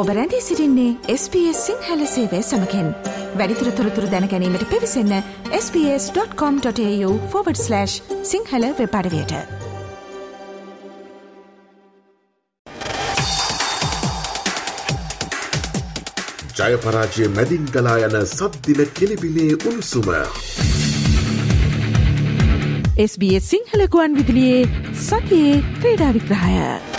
ඔබ රැඳී සිටින්නේ SBS සිංහල සේවය සමගින්. වැඩිදුර තොරතුරු දැන ගැනීමට පිවිසන්න sbs.com.au/සිංහල වෙබ් අඩවියට. ජය පරාජය මැදින් ගලා යන සද්දින කෙලිබිලේ උණුසුම. SBS සිංහල ගුවන් විදුලියේ සතියේ ක්‍රීඩා විග්‍රහය.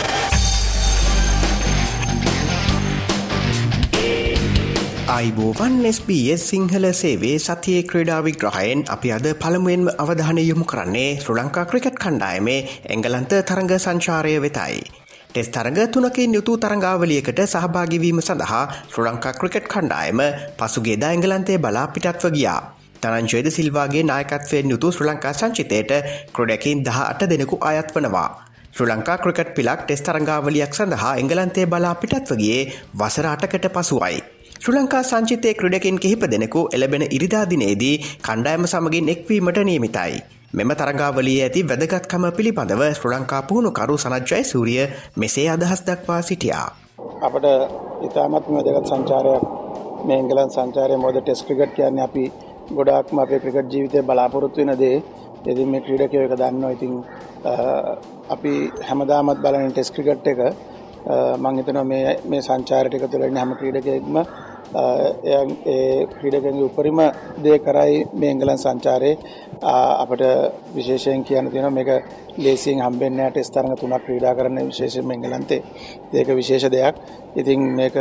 අයිබෝවන් SBS සිංහල සේවේ සතියේ ක්‍රීඩා විග්‍රහයෙන් අපි අද පළමුවෙන්ම අවධානය යොමු කරන්නේ ශ්‍රී ලංකා ක්‍රිකට් කණ්ඩායමේ එංගලන්ත තරඟ සංචාරය වෙතයි. ටෙස්ට් තරඟ 3කින් යුතු තරඟාවලියකට සහභාගී වීම සඳහා ශ්‍රී ලංකා ක්‍රිකට් කණ්ඩායම පසුගියදා එංගලන්තයේ බලා පිටත්ව ගියා. ධනංජය ද සිල්වාගේ නායකත්වයෙන් යුතු ශ්‍රී ලංකා සංචිතයට ක්‍රීඩකයින් 18 දෙනෙකු අයත් වනවා. ශ්‍රී ලංකා ක්‍රිකට් පිලක් ටෙස්ට් තරඟාවලියක් සඳහා එංගලන්තයේ බලා පිටත්ව ගියේ වසර 8කට පසුවයි. ශ්‍රී ලංකා සංචිතයේ ක්‍රීඩකයින් කිහිප දෙනෙකු එළබෙන ඉරිදා දිනේදී කණ්ඩායම සමගින් එක්වීමට නියමිතයි. මෙම තරඟාවලියේ ඇති වැදගත්කම පිළිබඳව ශ්‍රී ලංකා පුහුණුකරු සනත් ජයසූරිය මෙසේ අදහස් දක්වා සිටියා. අපට ඉතාමත්ම වැදගත් සංචාරයක් මේ එංගලන්ත සංචාරය. මොකද ටෙස්ට් ක්‍රිකට් කියන්නේ අපි ගොඩාක්ම අපේ ක්‍රිකට් ජීවිතේ බලාපොරොත්තු වෙන දේ. ඉතින් මේ ක්‍රීඩකයෝ එක දන්නවා. ඉතින් අපි හැමදාමත් බලන ටෙස්ට් ක්‍රිකට් එක මම හිතනවා මේ සංචාර ටික තුළ ඉන්න හැම ක්‍රීඩකයෙක්ම ඒ ක්‍රීඩකයන්ගේ උපරිම දේ කරයි මේ එංගලන්ත සංචාරයේ. අපිට විශේෂයෙන් කියන්න තියෙනවා මේක ලේසියෙන් හම්බෙන්නේ නැහැ. ටෙස්ට් තරඟ 3ක් ක්‍රීඩා කරන්න විශේෂයෙන්ම එංගලන්තේ. ඒක විශේෂ දෙයක්. ඉතින් මේක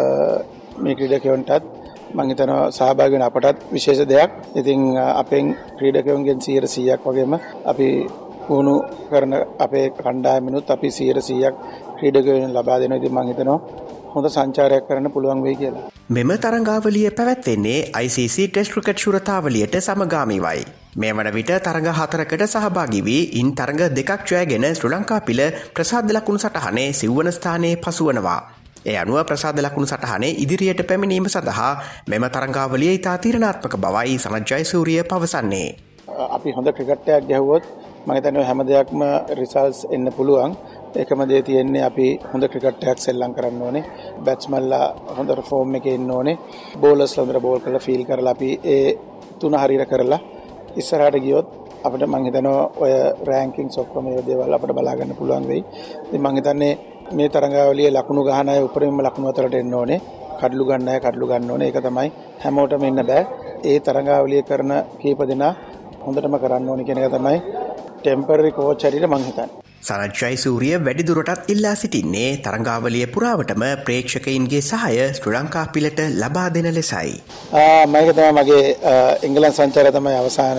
මේ ක්‍රීඩකයන්ටත් මම හිතනවා සහභාගී වෙන අපටත් විශේෂ දෙයක්. ඉතින් අපෙන් ක්‍රීඩකයන්ගෙන් 100%ක් වගේම අපි පුහුණු කරන අපේ කණ්ඩායමිනුත් අපි 100%ක් ක්‍රීඩකයන් ලබා දෙනවා. ඉතින් මම හිතනවා හොඳ සංචාරයක් කරන්න පුළුවන් වෙයි කියලා. මෙම තරඟාවලිය පැවැත්වෙන්නේ ICC ටෙස්ට් ක්‍රිකට් ශුරතාවලියට සමගාමීවයි. මේ වන විට තරඟ 4කට සහභාගී වී ඉන් තරඟ 2ක් ජයගෙන ශ්‍රී ලංකා පිළ ප්‍රසාද ලකුණු සටහනේ සිව්වන ස්ථානයේ පසුවනවා. ඒ අනුව ප්‍රසාද ලකුණු සටහනේ ඉදිරියට පැමිණීම සඳහා මෙම තරඟාවලිය ඉතා තීරණාත්මක බවයි සනත් ජයසූරිය පවසන්නේ. අපි හොඳ ක්‍රිකට් එකක් ගැහුවොත් මම හිතන්නේ හැම දෙයක්ම රිසල්ට්ස් එන්න පුළුවන්. එකම දේ තියෙන්නේ අපි හොඳ ක්‍රිකට් එකක් සෙල්ලම් කරන්න ඕනේ. බැට්ස්මන්ලා හොඳට ෆෝම් එකේ ඉන්න ඕනේ. බෝලර්ස්ලා හොඳට බෝල් කරලා ෆීල් කරලා අපි ඒ තුන හරියට කරලා ඉස්සරහට ගියොත් අපිට මම හිතනවා ඔය රෑන්කින්ග්ස් ඔක්කොම ඒ දේවල් අපිට බලා ගන්න පුළුවන් වෙයි. ඉතින් මම හිතන්නේ මේ තරඟාවලියේ ලකුණු ගහන අය උපරිම ලකුණු අතරට එන්න ඕනේ. කඩලු ගන්න අය කඩලු ගන්න ඕනේ. ඒක තමයි හැමෝටම ඉන්න බෑ. ඒ තරඟාවලිය කරන කීප දෙනා හොඳටම කරන්න ඕනේ කියන එක තමයි ටෙම්පරරි කෝච් හැටියට මම හිතන්නේ. සනත් ජයසූරිය වැඩිදුරටත් ඉල්ලා සිටින්නේ තරඟාවලිය පුරාවටම ප්‍රේක්ෂකයින්ගේ සහාය ශ්‍රී ලංකා පිළට ලබා දෙන ලෙසයි. මම තමයි මගේ එංගලන්ත සංචාරය තමයි අවසාන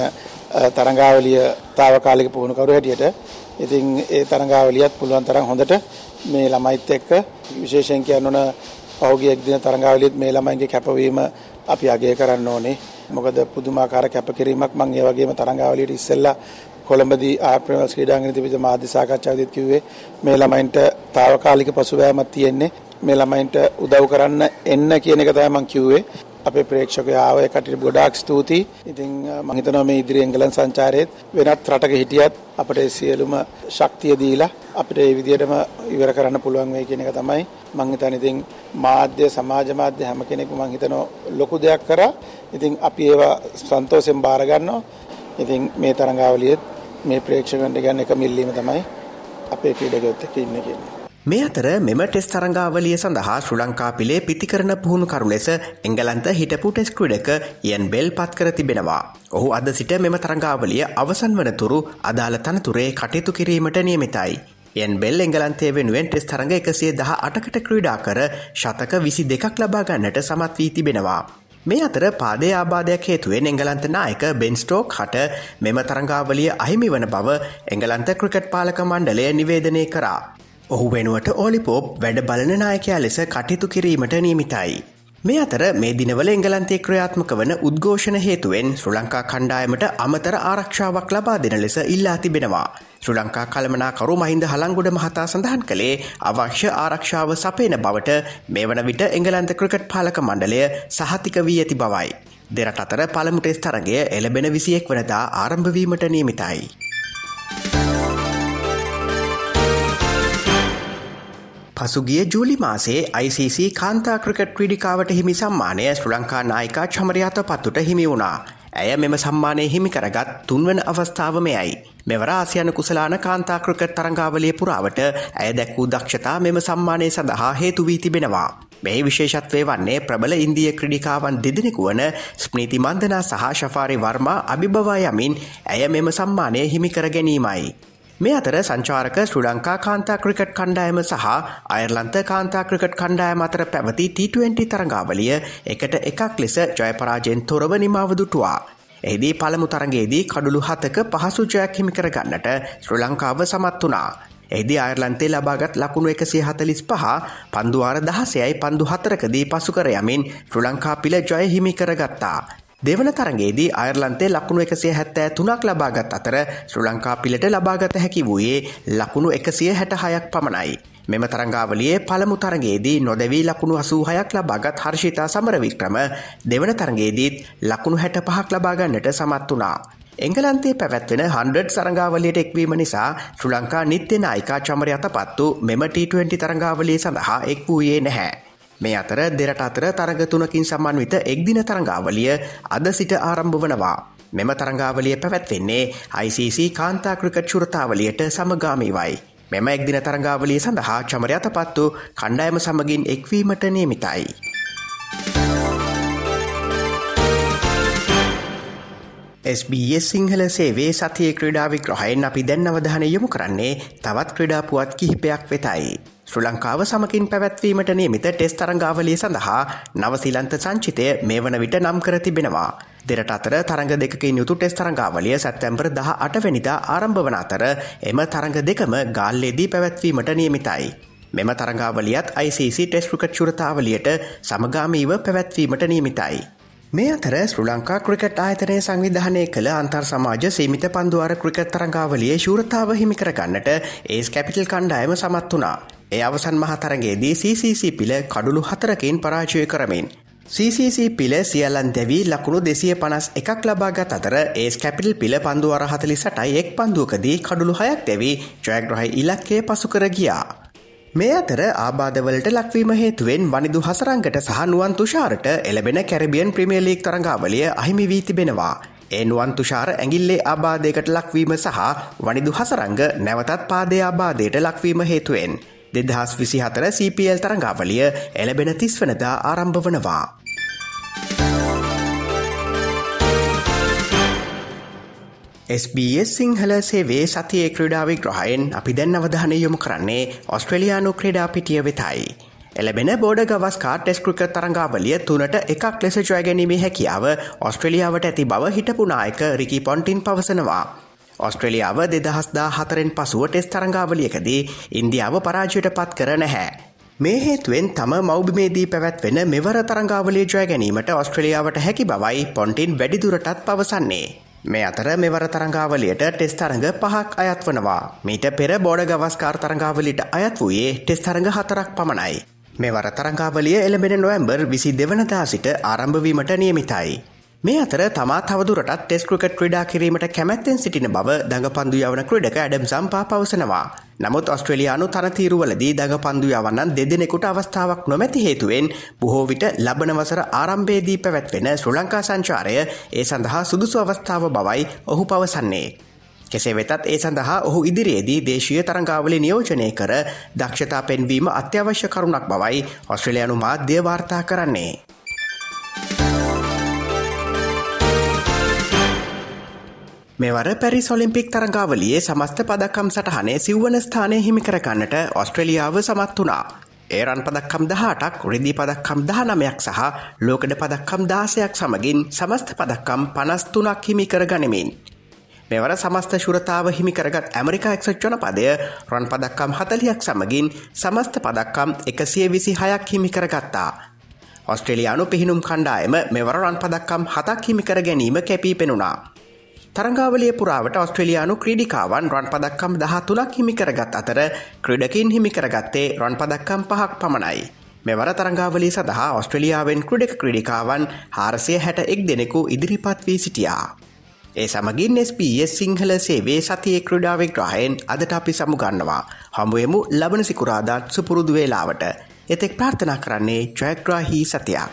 තරඟාවලිය తాවකාලික පුහුණුකරු හැටියට. ඉතින් ඒ තරඟාවලියත් පුළුවන් තරම් හොඳට මේ ළමයිත් එක්ක විශේෂයෙන් කියන්න ඕන පහුගිය එක් දින තරඟාවලියත් මේ ළමයින්ගේ කැපවීම අපි අගය කරන්න ඕනේ. මොකද පුදුමාකාර කැපකිරීමක් මම ඒ වගේම තරඟාවලියට ඉස්සෙල්ලා කොළඹදී ආප්‍රේමස් ක්‍රීඩාංගණයේ තිබිච්ච මාධ්‍ය සාකච්ඡාවේදීත් කිව්වේ මේ ළමයින්ට తాවකාලික පසුබෑමක් තියෙන්නේ. මේ ළමයින්ට උදව් කරන්න එන්න කියන එක තමයි මම කිව්වේ. අපේ ප්‍රේක්ෂකයෝ ආව එකට ගොඩාක් ස්තුතියි. ඉතින් මම හිතනවා මේ ඉදිරි එංගලන්ත සංචාරයේත් වෙනත් රටක හිටියත් අපිට සියලුම ශක්තිය දීලා අපිට මේ විදිහටම ඉවර කරන්න පුළුවන් වෙයි කියන එක තමයි මම හිතන්නේ. ඉතින් මාධ්‍ය සමාජ මාධ්‍ය හැම කෙනෙක්ම මම හිතනවා ලොකු දෙයක් කරා. ඉතින් අපි ඒවා සන්තෝෂයෙන් බාර ගන්නවා. ඉතින් මේ තරඟාවලියෙත් මේ ප්‍රේක්ෂකයන්ට ගන්න එක මිල්ලීම තමයි අපේ ක්‍රීඩකයොත් එක්ක ඉන්නේ කියන්නේ. මේ අතර මෙම ටෙස්ට් තරඟාවලිය සඳහා ශ්‍රී ලංකා පිළේ පිතිකරන පුහුණුකරු ලෙස එංගලන්ත හිටපු ටෙස්ට් ක්‍රීඩක ඉයන් බෙල් පත් කර තිබෙනවා. ඔහු අද සිට මෙම තරඟාවලිය අවසන් වනතුරු අදාළ තනතුරේ කටයුතු කිරීමට නියමිතයි. ඉයන් බෙල් එංගලන්තයේ වෙනුවෙන් ටෙස්ට් තරඟ 118කට ක්‍රීඩා කර ශතක 22ක් ලබා ගන්නට සමත් වී තිබෙනවා. මේ අතර පාදයේ ආබාධයක් හේතුවෙන් එංගලන්ත නායක බෙන් ස්ටෝක් හට මෙම තරඟාවලිය අහිමි වන බව එංගලන්ත ක්‍රිකට් පාලක මණ්ඩලය නිවේදනය කරා. ඔහු වෙනුවට ඕලිපෝප් වැඩ බලන නායකයා ලෙස කටයුතු කිරීමට නියමිතයි. මේ අතර මේ දිනවල එංගලන්තයේ ක්‍රියාත්මක වන උද්ඝෝෂණ හේතුවෙන් ශ්‍රී ලංකා කණ්ඩායමට අමතර ආරක්ෂාවක් ලබා දෙන ලෙස ඉල්ලා තිබෙනවා. ශ්‍රී ලංකා කළමනාකරු මහින්ද හලංගොඩ මහතා සඳහන් කළේ අවශ්‍ය ආරක්ෂාව සපයන බවට මේ වන විට එංගලන්ත ක්‍රිකට් පාලක මණ්ඩලය සහතික වී ඇති බවයි. දෙරට අතර පළමු ටෙස්ට් තරගය එළඹෙන 21 වනදා ආරම්භ වීමට නියමිතයි. පසුගිය ජූලි මාසේ ICC කාන්තා ක්‍රිකට් ක්‍රීඩිකාවට හිමි සම්මානය ශ්‍රී ලංකා නායිකා චමරියාත පත්තුට හිමි වුණා. ඇය මෙම සම්මානය හිමි කරගත් තුන්වන අවස්ථාව මෙයයි. මෙවර ආසියානු කුසලාන කාන්තා ක්‍රිකට් තරඟාවලිය පුරාවට ඇය දැක්වූ දක්ෂතා මෙම සම්මානය සඳහා හේතු වී තිබෙනවා. මෙහි විශේෂත්වය වන්නේ ප්‍රබල ඉන්දිය ක්‍රීඩිකාවන් දෙදෙනෙකු වන ස්ම්‍රීති මන්දනා සහ ශෆාරි වර්මා අභිබවා යමින් ඇය මෙම සම්මානය හිමි කර ගැනීමයි. මේ අතර සංචාරක ශ්‍රී ලංකා කාන්තා ක්‍රිකට් කණ්ඩායම සහ අයර්ලන්ත කාන්තා ක්‍රිකට් කණ්ඩායම අතර පැවති T20 තරඟාවලිය 1-1 ලෙස ජය පරාජයෙන් තොරව නිමාව දුටුවා. එහිදී පළමු තරඟයේදී කඩුළු 7ක පහසු ජයක් හිමි කරගන්නට ශ්‍රී ලංකාව සමත් වුණා. එහිදී අයර්ලන්තේ ලබාගත් ලකුණු 145 පන්දු වාර 16යි පන්දු 4කදී පසු කර යමින් ශ්‍රී ලංකා පිළ ජය හිමි කරගත්තා. දෙවන තරඟයේදී අයර්ලන්තේ ලකුණු 173ක් ලබාගත් අතර ශ්‍රී ලංකා පිළට ලබාගත හැකි වූයේ ලකුණු 166ක් පමණයි. මෙම තරඟාවලියේ පළමු තරඟයේදී නොදැවී ලකුණු 86ක් ලබාගත් හර්ෂිතා සමරවික්‍රම දෙවන තරඟයේදීත් ලකුණු 65ක් ලබා ගන්නට සමත් වුණා. එංගලන්තයේ පැවැත්වෙන 100 තරඟාවලියට එක්වීම නිසා ශ්‍රී ලංකා නිත්‍ය නායිකා චමරියාත පත්තු මෙම T20 තරඟාවලිය සඳහා එක් වූයේ නැහැ. මේ අතර දෙරට අතර තරඟ 3කින් සමන්විත එක්දින තරඟාවලිය අද සිට ආරම්භ වනවා. මෙම තරඟාවලිය පැවැත්වෙන්නේ ICC කාන්තා ක්‍රිකට් ශුරතාවලියට සමගාමීවයි. මෙම එක්දින තරඟාවලිය සඳහා චමරියාත පත්තු කණ්ඩායම සමගින් එක්වීමට නියමිතයි. SBS සිංහල සේවයේ සතියේ ක්‍රීඩා විග්‍රහයෙන් අපි දැන් අවධානය යොමු කරන්නේ තවත් ක්‍රීඩා පුවත් කිහිපයක් වෙතයි. ශ්‍රී ලංකාව සමගින් පැවැත්වීමට නියමිත ටෙස්ට් තරඟාවලිය සඳහා නවසීලන්ත සංචිතය මේ වන විට නම් කර තිබෙනවා. දෙරට අතර තරඟ දෙකකින් යුතු ටෙස්ට් තරඟාවලිය සැප්තැම්බර් 18 වෙනිදා ආරම්භ වන අතර එම තරඟ දෙකම ගාල්ලේදී පැවැත්වීමට නියමිතයි. මෙම තරඟාවලියත් ICC ටෙස්ට් ක්‍රිකට් ශුරතාවලියට සමගාමීව පැවැත්වීමට නියමිතයි. මේ අතර ශ්‍රී ලංකා ක්‍රිකට් ආයතනය සංවිධානය කළ අන්තර් සමාජ සීමිත පන්දුවාර ක්‍රිකට් තරඟාවලියේ ශූරතාව හිමි කරගන්නට ඒස් කැපිටල් කණ්ඩායම සමත් වුණා. ඒ අවසන් මහ තරඟයේදී CCC පිළ කඩුළු 4කින් පරාජය කරමින් CCC පිළ සියල්ලන් දැවී ලකුණු 251ක් ලබාගත් අතර ඒස් කැපිටල් පිළ පන්දුවාර 48යි එක් පන්දුවකදී කඩුළු 6ක් දැවී ජයග්‍රහී ඉලක්කය පසු කර ගියා. මේ අතර ආබාධවලට ලක්වීම හේතුවෙන් වනිදු හසරංගට සහ නුවන් තුෂාරට එළබෙන කැරිබියන් ප්‍රීමියර් ලීග් තරඟාවලිය අහිමි වී තිබෙනවා. ඒ නුවන් තුෂාර ඇඟිල්ලේ ආබාධයකට ලක්වීම සහ වනිදු හසරංග නැවතත් පාදයේ ආබාධයට ලක්වීම හේතුවෙන් 2024 CPL තරඟාවලිය එළබෙන 30 වෙනිදා ආරම්භ වනවා. SBS සිංහල සේවයේ සතියේ ක්‍රීඩා විග්‍රහයෙන් අපි දැන් අවධානය යොමු කරන්නේ ඔස්ට්‍රේලියානු ක්‍රීඩා පිටිය වෙතයි. එළබෙන බෝඩ ගවස්කා ටෙස්ට් ක්‍රිකට් තරඟාවලිය 3-1 ලෙස ජය ගැනීමේ හැකියාව ඔස්ට්‍රේලියාවට ඇති බව හිටපු නායක රිකි පොන්ටින් පවසනවා. ඔස්ට්‍රේලියාව 2014න් පසුව ටෙස්ට් තරඟාවලියකදී ඉන්දියාව පරාජයට පත් කර නැහැ. මේ හේතුවෙන් තම මව්බිමේදී පැවැත්වෙන මෙවර තරඟාවලිය ජය ගැනීමට ඔස්ට්‍රේලියාවට හැකි බවයි පොන්ටින් වැඩිදුරටත් පවසන්නේ. මේ අතර මෙවර තරඟාවලියට ටෙස්ට් තරඟ 5ක් අයත් වනවා. මීට පෙර බෝඩ ගවස්කාර් තරඟාවලියට අයත් වූයේ ටෙස්ට් තරඟ 4ක් පමණයි. මෙවර තරඟාවලිය එළඹෙන නොවැම්බර් 22 වෙනිදා සිට ආරම්භ වීමට නියමිතයි. මේ අතර තමා තවදුරටත් ටෙස්ට් ක්‍රිකට් ක්‍රීඩා කිරීමට කැමැත්තෙන් සිටින බව දඟපන්දු යවන ක්‍රීඩක ඇඩම් සම්පා පවසනවා. නමුත් ඔස්ට්‍රේලියානු තරතීරුවලදී දඟපන්දු යවන්නන් දෙදෙනෙකුට අවස්ථාවක් නොමැති හේතුවෙන් බොහෝ විට ලබන වසර ආරම්භයේදී පැවැත්වෙන ශ්‍රී ලංකා සංචාරය ඒ සඳහා සුදුසු අවස්ථාව බවයි ඔහු පවසන්නේ. කෙසේ වෙතත් ඒ සඳහා ඔහු ඉදිරියේදී දේශීය තරඟාවලිය නියෝජනය කර දක්ෂතා පෙන්වීම අත්‍යවශ්‍ය කරුණක් බවයි ඔස්ට්‍රේලියානු මාධ්‍ය වාර්තා කරන්නේ. මෙවර පැරිස් ඔලිම්පික් තරඟාවලියේ සමස්ත පදක්කම් සටහනේ සිව්වන ස්ථානය හිමි කරගන්නට ඔස්ට්‍රේලියාව සමත් වුණා. ඒ රන් පදක්කම් 18ක්, රිදී පදක්කම් 19ක් සහ ලෝකඩ පදක්කම් 16ක් සමගින් සමස්ත පදක්කම් 53ක් හිමි කර ගනිමින් මෙවර සමස්ත ශුරතාව හිමි කරගත් ඇමරිකා එක්සත් ජනපදය රන් පදක්කම් 40ක් සමගින් සමස්ත පදක්කම් 126ක් හිමි කරගත්තා. ඔස්ට්‍රේලියානු පිහිනුම් කණ්ඩායම මෙවර රන් පදක්කම් 7ක් හිමි කර ගැනීම කැපී පෙනුණා. තරඟාවලිය පුරාවට ඔස්ට්‍රේලියානු ක්‍රීඩිකාවන් රන් පදක්කම් 13ක් හිමි කරගත් අතර ක්‍රීඩකින් හිමි කරගත්තේ රන් පදක්කම් 5ක් පමණයි. මෙවර තරඟාවලිය සඳහා ඔස්ට්‍රේලියාවෙන් ක්‍රීඩිකාවන් 461 දෙනෙකු ඉදිරිපත් වී සිටියා. ඒ සමගින් SBS සිංහල සේවේ සතියේ ක්‍රීඩා විග්‍රහයෙන් අදට අපි සමුගන්නවා. හමුවෙමු ලබන සිකුරාදාත් සුපුරුදු වේලාවට. එතෙක් ප්‍රාර්ථනා කරන්නේ ජයග්‍රාහී සතියක්.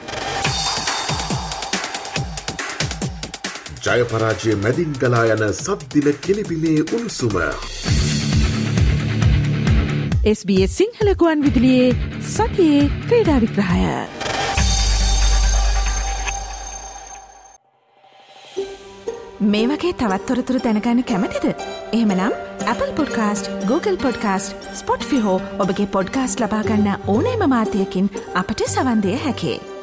ජයපරාජය මැදින් ගලා යන සද්දින කෙලිබිමේ උණුසුම. SBS සිංහල ගුවන් විදුලියේ සතියේ ක්‍රීඩා විග්‍රහය. මේ වගේ තවත් තොරතුරු දැනගන්න කැමතිද? එහෙමනම් Apple Podcast, Google Podcast, Spotify හෝ ඔබගේ පොඩ්කාස්ට් ලබා ගන්න ඕනෑම මාධ්‍යයකින් අපට සවන් දිය හැකියි.